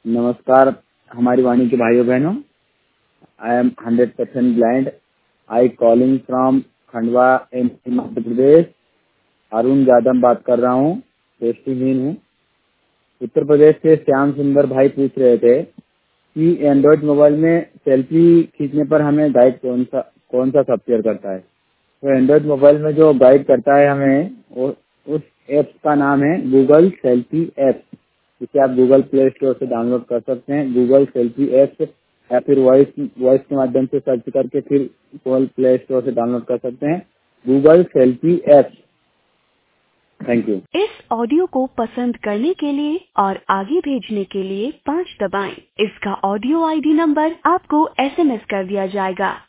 नमस्कार हमारी वाणी के भाइयों बहनों। I am 100% blind. I calling from Khandwa in Madhya Pradesh. Arun Yadav बात कर रहा हूँ, दृष्टिहीन हूँ। उत्तर प्रदेश से श्याम सुंदर भाई पूछ रहे थे कि एंड्रॉइड मोबाइल में सेल्फी खींचने पर हमें गाइड कौन सा सॉफ्टवेयर करता है। तो एंड्रॉइड मोबाइल में जो गाइड करता है हमें उस ऐप का नाम है गूगल सेल्फी ऐप, जिसे आप गूगल प्ले स्टोर से डाउनलोड कर सकते हैं। गूगल सेल्फी ऐप या फिर वॉइस के माध्यम से सर्च करके फिर गूगल प्ले स्टोर से डाउनलोड कर सकते हैं Google selfie app. Thank you. इस ऑडियो को पसंद करने के लिए और आगे भेजने के लिए 5 दबाएं। इसका ऑडियो आईडी नंबर आपको SMS कर दिया जाएगा।